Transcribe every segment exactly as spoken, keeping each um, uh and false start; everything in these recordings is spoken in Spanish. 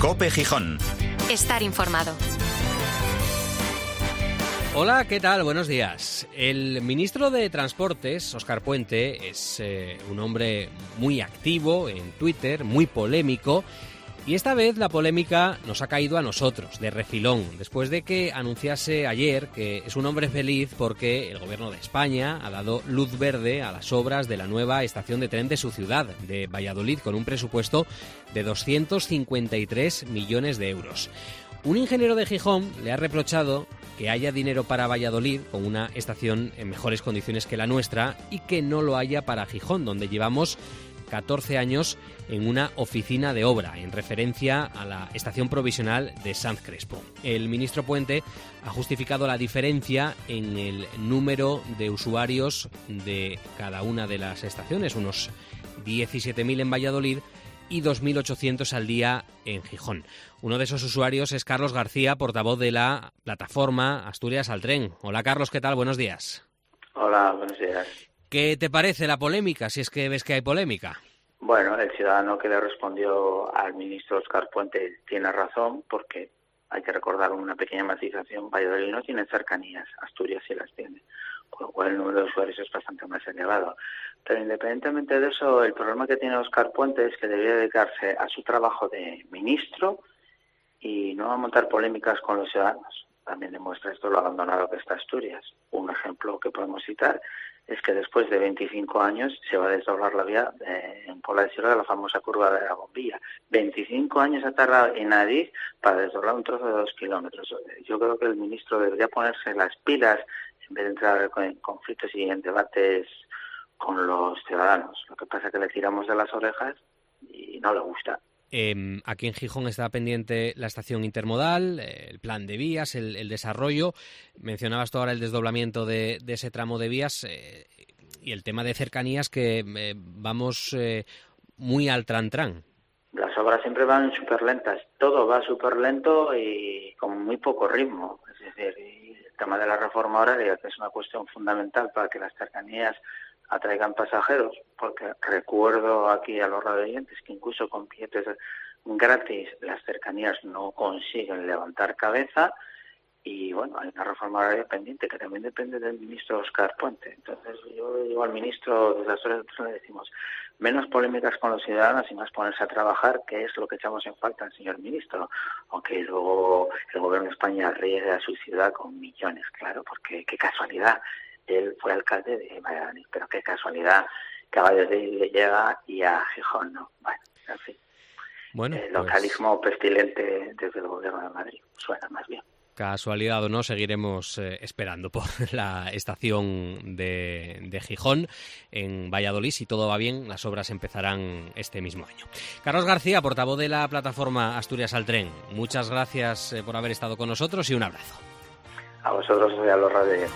COPE Gijón. Estar informado. Hola, ¿qué tal? Buenos días. El ministro de Transportes, Óscar Puente, es eh, un hombre muy activo en Twitter, muy polémico. Y esta vez la polémica nos ha caído a nosotros, de refilón, después de que anunciase ayer que es un hombre feliz porque el Gobierno de España ha dado luz verde a las obras de la nueva estación de tren de su ciudad, de Valladolid, con un presupuesto de doscientos cincuenta y tres millones de euros. Un ingeniero de Gijón le ha reprochado que haya dinero para Valladolid, con una estación en mejores condiciones que la nuestra, y que no lo haya para Gijón, donde llevamos catorce años en una oficina de obra, en referencia a la estación provisional de Sanz Crespo. El ministro Puente ha justificado la diferencia en el número de usuarios de cada una de las estaciones, unos diecisiete mil en Valladolid y dos mil ochocientos al día en Gijón. Uno de esos usuarios es Carlos García, portavoz de la plataforma Asturias al Tren. Hola Carlos, ¿qué tal? Buenos días. Hola, buenos días. ¿Qué te parece la polémica, si es que ves que hay polémica? Bueno, el ciudadano que le respondió al ministro Óscar Puente tiene razón, porque hay que recordar una pequeña matización: Valladolid no tiene cercanías, Asturias sí las tiene, con lo cual el número de usuarios es bastante más elevado. Pero independientemente de eso, el problema que tiene Óscar Puente es que debería dedicarse a su trabajo de ministro y no a montar polémicas con los ciudadanos. También demuestra esto lo abandonado que está Asturias. Un ejemplo que podemos citar es que después de veinticinco años se va a desdoblar la vía de, en Pola de Siero, la famosa curva de la Bombilla. veinticinco años ha tardado en Adif para desdoblar un trozo de dos kilómetros. Yo creo que el ministro debería ponerse las pilas en vez de entrar en conflictos y en debates con los ciudadanos. Lo que pasa es que le tiramos de las orejas y no le gusta. Eh, aquí en Gijón está pendiente la estación intermodal, eh, el plan de vías, el, el desarrollo. Mencionabas tú ahora el desdoblamiento de, de ese tramo de vías eh, y el tema de cercanías, que eh, vamos eh, muy al tran-tran. Las obras siempre van súper lentas, todo va súper lento y con muy poco ritmo. Es decir, y el tema de la reforma horaria, que es una cuestión fundamental para que las cercanías atraigan pasajeros, porque recuerdo aquí a los radioyentes que incluso con billetes gratis las cercanías no consiguen levantar cabeza. Y bueno, hay una reforma horaria pendiente que también depende del ministro Óscar Puente. Entonces yo digo al ministro de Asturias le decimos menos polémicas con los ciudadanos y más ponerse a trabajar, que es lo que echamos en falta, señor ministro. Aunque luego el gobierno de España riegue a su ciudad con millones, claro, porque qué casualidad. Él fue alcalde de Valladolid, pero qué casualidad que a Valladolid le llega y a Gijón no. Bueno, en fin. Bueno, el localismo pues pestilente desde el gobierno de Madrid, suena más bien. Casualidad o no, seguiremos eh, esperando por la estación de, de Gijón en Valladolid. Si todo va bien, las obras empezarán este mismo año. Carlos García, portavoz de la plataforma Asturias al Tren, muchas gracias eh, por haber estado con nosotros y un abrazo. A vosotros y a los radioyentes.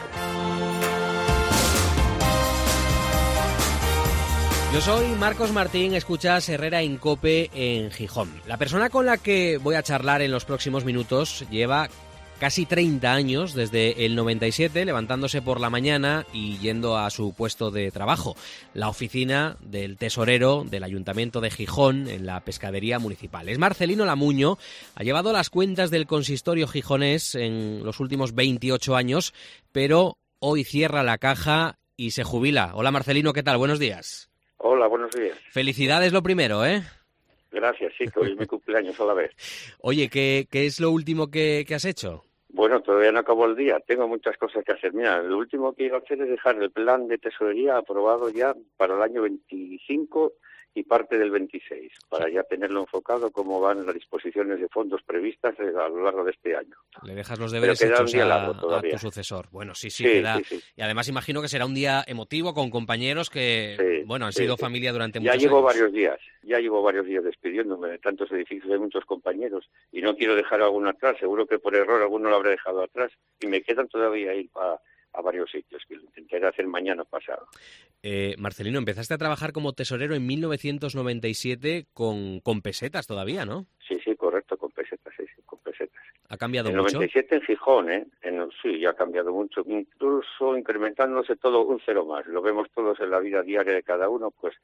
Yo soy Marcos Martín, escuchas Herrera en COPE en Gijón. La persona con la que voy a charlar en los próximos minutos lleva casi treinta años, desde el noventa y siete, levantándose por la mañana y yendo a su puesto de trabajo, la oficina del tesorero del Ayuntamiento de Gijón, en la Pescadería Municipal. Es Marcelino Lamuño, ha llevado las cuentas del consistorio gijonés en los últimos veintiocho años, pero hoy cierra la caja y se jubila. Hola Marcelino, ¿qué tal? Buenos días. Hola, buenos días. Felicidades lo primero, ¿eh? Gracias, sí, que hoy es mi cumpleaños a la vez. Oye, ¿qué, qué es lo último que, que has hecho? Bueno, todavía no acabó el día, tengo muchas cosas que hacer. Mira, lo último que iba a hacer es dejar el plan de tesorería aprobado ya para el año veinticinco y parte del veintiséis, para ya tenerlo enfocado cómo van las disposiciones de fondos previstas a lo largo de este año. Le dejas los deberes hechos a, a tu sucesor. Bueno, sí, sí, sí, queda. Sí, sí. Y además imagino que será un día emotivo con compañeros que, sí, bueno, han sí, sido sí. familia durante ya muchos años. Ya llevo varios días, ya llevo varios días despidiéndome de tantos edificios, de muchos compañeros, y no quiero dejar alguno atrás, seguro que por error alguno lo habré dejado atrás, y me quedan todavía ir para a varios sitios, que lo intentaré hacer mañana pasado. Eh, Marcelino, empezaste a trabajar como tesorero en mil novecientos noventa y siete con, con pesetas todavía, ¿no? Sí, sí, correcto, con pesetas, sí, sí, con pesetas. ¿Ha cambiado en mucho? En noventa y siete en Gijón, ¿eh? En, sí, ya ha cambiado mucho, incluso incrementándose todo un cero más. Lo vemos todos en la vida diaria de cada uno, pues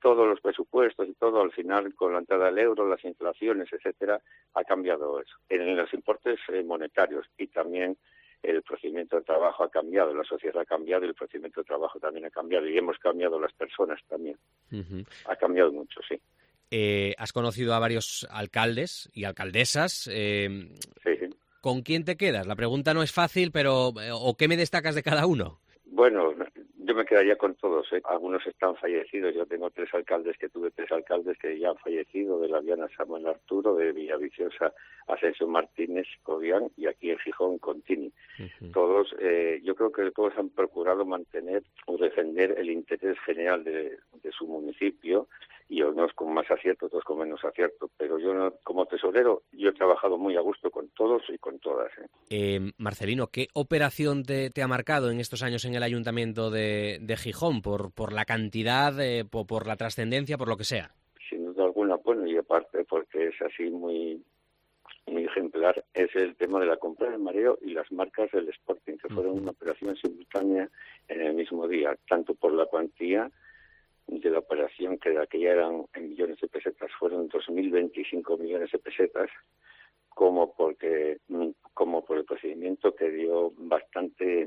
todos los presupuestos y todo, al final, con la entrada del euro, las inflaciones, etcétera, ha cambiado eso. En los importes eh, monetarios y también el procedimiento de trabajo ha cambiado, la sociedad ha cambiado y el procedimiento de trabajo también ha cambiado y hemos cambiado las personas también. Uh-huh. Ha cambiado mucho, sí. Eh, has conocido a varios alcaldes y alcaldesas. Eh, sí, sí. ¿Con quién te quedas? La pregunta no es fácil, pero ¿o qué me destacas de cada uno? Bueno, yo me quedaría con todos, ¿eh? Algunos están fallecidos. Yo tengo tres alcaldes que tuve, tres alcaldes que ya han fallecido, de La Viana Samuel Arturo, de Villaviciosa Asensio Martínez Codián y aquí en Gijón Contini. Uh-huh. Todos, eh, yo creo que todos han procurado mantener o defender el interés general de, de su municipio, y unos con más acierto, otros con menos acierto. Pero yo, no, como tesorero, yo he trabajado muy a gusto con todos y con todas. ¿eh? Eh, Marcelino, ¿qué operación te, te ha marcado en estos años en el Ayuntamiento de, de Gijón? ¿Por, por la cantidad, eh, por, por la trascendencia, por lo que sea? Sin duda alguna, bueno, y aparte porque es así muy, muy ejemplar, es el tema de la compra del mareo y las marcas del Sporting, que fueron una operación simultánea en el mismo día, tanto por la cuantía de la operación, que de aquella eran en millones de pesetas, fueron dos mil veinticinco millones de pesetas, como porque como por el procedimiento que dio bastante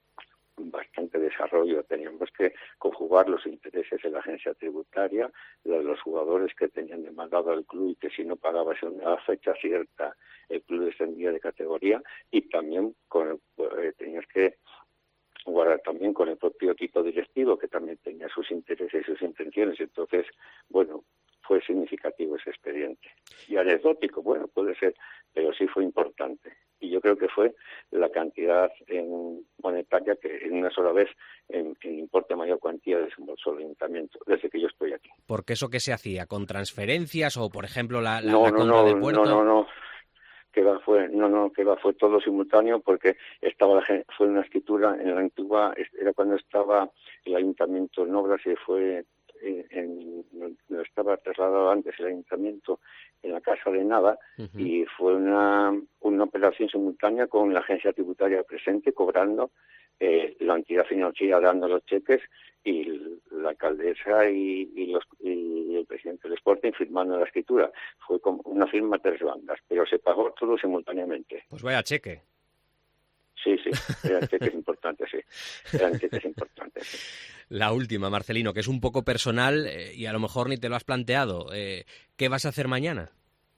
bastante desarrollo. Teníamos que conjugar los intereses de la agencia tributaria, los de los jugadores que tenían demandado al club y que si no pagabas en una fecha cierta el club descendía de categoría, y también con, eh, tenías que guardar también con el propio equipo directivo, que también tenía sus intereses y sus intenciones. Entonces, bueno, fue significativo ese expediente. Y anecdótico, bueno, puede ser, pero sí fue importante. Y yo creo que fue la cantidad en monetaria que en una sola vez, en, en importe mayor cuantía, desembolsó el ayuntamiento, desde que yo estoy aquí. ¿Por qué eso qué se hacía? ¿Con transferencias o, por ejemplo, la, la, no, la no, compra no, de puerto? No, no, no. que va fue no no que va fue todo simultáneo, porque estaba la, fue una escritura en la antigua, era cuando estaba el ayuntamiento en obras, y fue en, en, no estaba trasladado antes el ayuntamiento en la Casa de Nada. Uh-huh. Y fue una una operación simultánea con la agencia tributaria presente, cobrando eh, la entidad financiera dando los cheques, y la alcaldesa y, y, los, y el presidente del Sporting firmando la escritura. Fue como una firma a tres bandas, pero se pagó todo simultáneamente. Pues vaya cheque. Sí, sí, eran cheques importantes, sí. Eran cheques importantes, sí. La última, Marcelino, que es un poco personal eh, y a lo mejor ni te lo has planteado. Eh, ¿Qué vas a hacer mañana?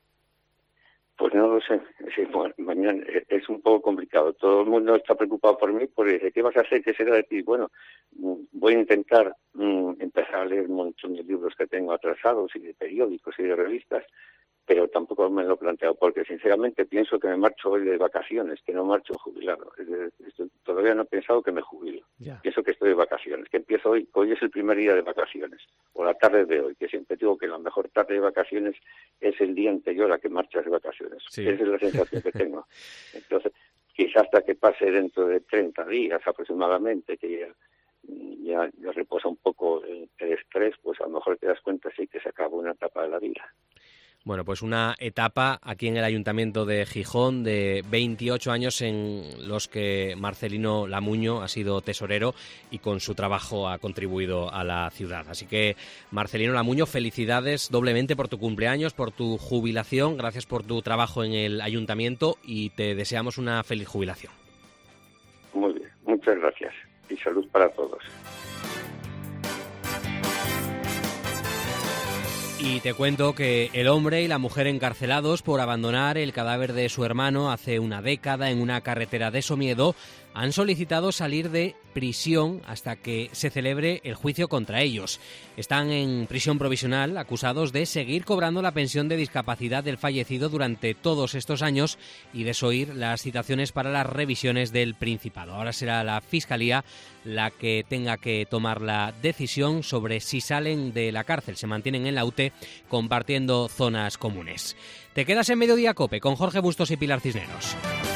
Pues no lo sé. Sí, bueno, mañana es un poco complicado. Todo el mundo está preocupado por mí, porque ¿qué vas a hacer? ¿Qué será de ti? Bueno, voy a intentar mm, empezar a leer un montón de libros que tengo atrasados, y de periódicos y de revistas, pero tampoco me lo he planteado, porque sinceramente pienso que me marcho hoy de vacaciones, que no marcho jubilado. Todavía no he pensado que me jubilo. Yeah. Pienso que estoy de vacaciones, que empiezo hoy. Hoy es el primer día de vacaciones, o la tarde de hoy, que siempre digo que la mejor tarde de vacaciones es el día anterior a que marchas de vacaciones. Sí. Esa es la sensación que tengo. Entonces, quizás hasta que pase dentro de treinta días aproximadamente, que ya, ya, ya reposa un poco el, el estrés, pues a lo mejor te das cuenta sí que se acaba una etapa de la vida. Bueno, pues una etapa aquí en el Ayuntamiento de Gijón de veintiocho años en los que Marcelino Lamuño ha sido tesorero y con su trabajo ha contribuido a la ciudad. Así que, Marcelino Lamuño, felicidades doblemente por tu cumpleaños, por tu jubilación, gracias por tu trabajo en el Ayuntamiento y te deseamos una feliz jubilación. Muy bien, muchas gracias y salud para todos. Y te cuento que el hombre y la mujer encarcelados por abandonar el cadáver de su hermano hace una década en una carretera de Somiedo han solicitado salir de prisión hasta que se celebre el juicio contra ellos. Están en prisión provisional acusados de seguir cobrando la pensión de discapacidad del fallecido durante todos estos años y desoír las citaciones para las revisiones del Principado. Ahora será la Fiscalía la que tenga que tomar la decisión sobre si salen de la cárcel, se mantienen en la U T E compartiendo zonas comunes. Te quedas en Mediodía Cope con Jorge Bustos y Pilar Cisneros.